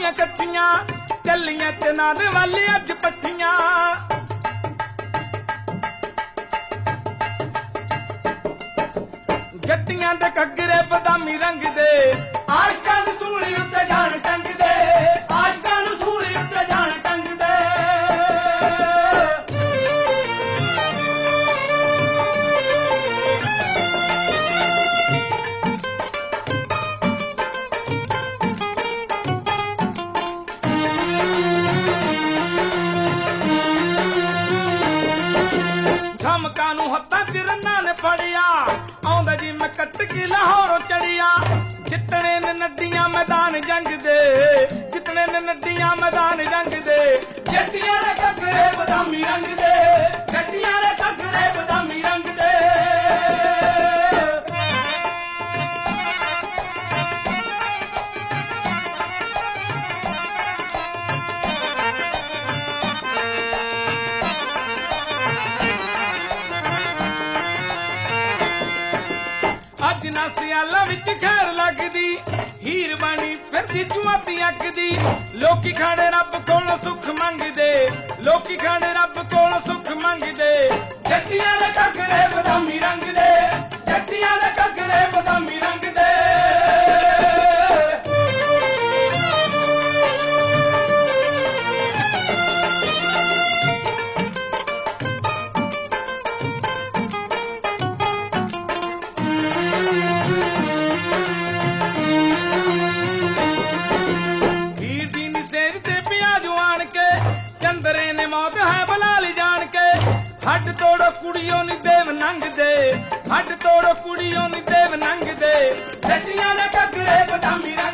होईयां कट्ठियां चलियां ते नाद वाली अज पट्ठियां जट्टियां दे घग्गरे बदामी रंग दे आशकां नूं सूली उत्ते जान टंग दे आशकां नूं सूली उत्ते जान टंग दे झमका नूं हत्थां च रन्ना ने फड़िया आउंदा जी मैं कट के लाहौरों चढ़िया जितने ने नदियां मैदान जंग दे जितने ने नदियां मैदान जंग दे जट्टियां दे घग्गरे बदामी रंग दे जट्टियां दे घग्गरे बदामी रंग दे अज ना सियाला विच खैर लगदी हीर बनी फिरदी चुआती अकदी लोकी खाड़े रब कोलों सुख मंगदे लोकी खाड़े रब कोलों सुख मंगदे जट्टियां दे घग्गरे बदामी रंग दे जट्टियां दे घग्गरे बदामी रंग दे चंदरे ने मौत है बलाली जान के हट तोड़ो कुड़ियों नी देव नंग दे हट तोड़ो कुड़ियों नी देव नंग दे जट्टियां दे घग्गरे बदामी रंग